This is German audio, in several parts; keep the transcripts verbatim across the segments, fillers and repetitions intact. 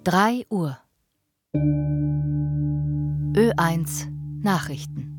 drei Uhr. Ö eins Nachrichten.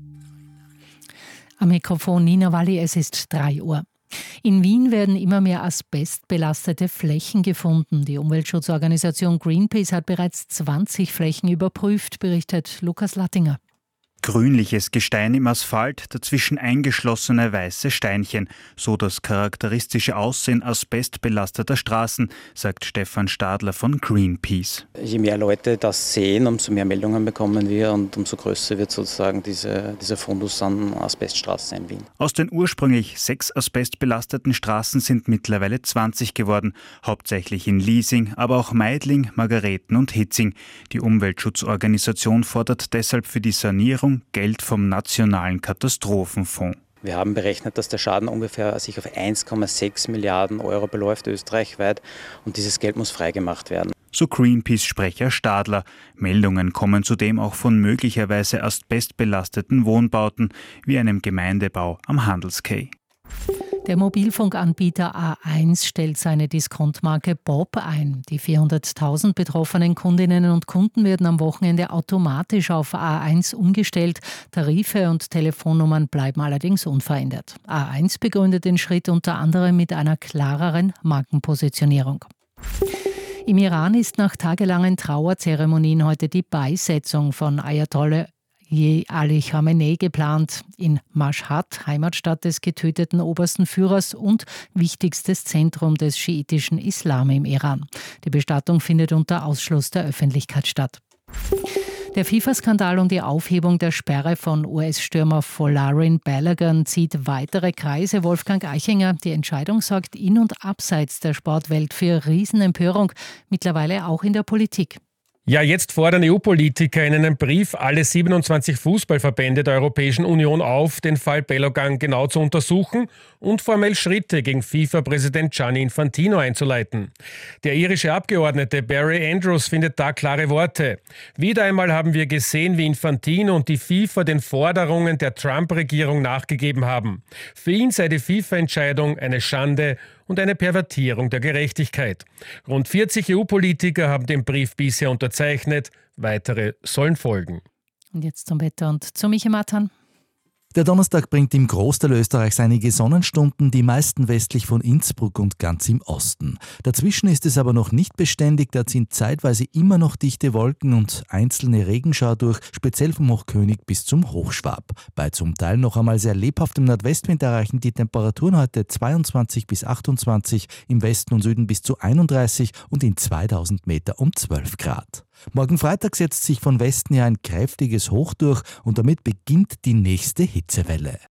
Am Mikrofon Nina Walli, es ist drei Uhr. In Wien werden immer mehr asbestbelastete Flächen gefunden. Die Umweltschutzorganisation Greenpeace hat bereits zwanzig Flächen überprüft, berichtet Lukas Lattinger. Grünliches Gestein im Asphalt, dazwischen eingeschlossene weiße Steinchen. So das charakteristische Aussehen asbestbelasteter Straßen, sagt Stefan Stadler von Greenpeace. Je mehr Leute das sehen, umso mehr Meldungen bekommen wir und umso größer wird sozusagen diese, dieser Fundus an Asbeststraßen in Wien. Aus den ursprünglich sechs asbestbelasteten Straßen sind mittlerweile zwanzig geworden, hauptsächlich in Liesing, aber auch Meidling, Margareten und Hitzing. Die Umweltschutzorganisation fordert deshalb für die Sanierung Geld vom Nationalen Katastrophenfonds. Wir haben berechnet, dass der Schaden ungefähr sich auf eins Komma sechs Milliarden Euro beläuft österreichweit und dieses Geld muss freigemacht werden. So Greenpeace-Sprecher Stadler. Meldungen kommen zudem auch von möglicherweise asbestbelasteten Wohnbauten wie einem Gemeindebau am Handelskay. Der Mobilfunkanbieter A eins stellt seine Diskontmarke Bob ein. Die vierhunderttausend betroffenen Kundinnen und Kunden werden am Wochenende automatisch auf A eins umgestellt. Tarife und Telefonnummern bleiben allerdings unverändert. A eins begründet den Schritt unter anderem mit einer klareren Markenpositionierung. Im Iran ist nach tagelangen Trauerzeremonien heute die Beisetzung von Ayatollah Ali Khamenei geplant. In Mashhad, Heimatstadt des getöteten obersten Führers und wichtigstes Zentrum des schiitischen Islam im Iran. Die Bestattung findet unter Ausschluss der Öffentlichkeit statt. Der FIFA-Skandal um die Aufhebung der Sperre von U S-Stürmer Folarin Balogun zieht weitere Kreise. Wolfgang Eichinger, die Entscheidung sorgt in- und abseits der Sportwelt für Riesenempörung, mittlerweile auch in der Politik. Ja, jetzt fordern E U-Politiker in einem Brief alle siebenundzwanzig Fußballverbände der Europäischen Union auf, den Fall Balogun genau zu untersuchen und formell Schritte gegen FIFA-Präsident Gianni Infantino einzuleiten. Der irische Abgeordnete Barry Andrews findet da klare Worte. Wieder einmal haben wir gesehen, wie Infantino und die FIFA den Forderungen der Trump-Regierung nachgegeben haben. Für ihn sei die FIFA-Entscheidung eine Schande und eine Pervertierung der Gerechtigkeit. Rund vierzig E U-Politiker haben den Brief bisher unterzeichnet. Weitere sollen folgen. Und jetzt zum Wetter und zu Michi Matan. Der Donnerstag bringt im Großteil Österreichs einige Sonnenstunden, die meisten westlich von Innsbruck und ganz im Osten. Dazwischen ist es aber noch nicht beständig, da ziehen zeitweise immer noch dichte Wolken und einzelne Regenschauer durch, speziell vom Hochkönig bis zum Hochschwab. Bei zum Teil noch einmal sehr lebhaftem Nordwestwind erreichen die Temperaturen heute zweiundzwanzig bis achtundzwanzig, im Westen und Süden bis zu einunddreißig und in zweitausend Meter um zwölf Grad. Morgen Freitag setzt sich von Westen her ein kräftiges Hoch durch und damit beginnt die nächste Hitzewelle.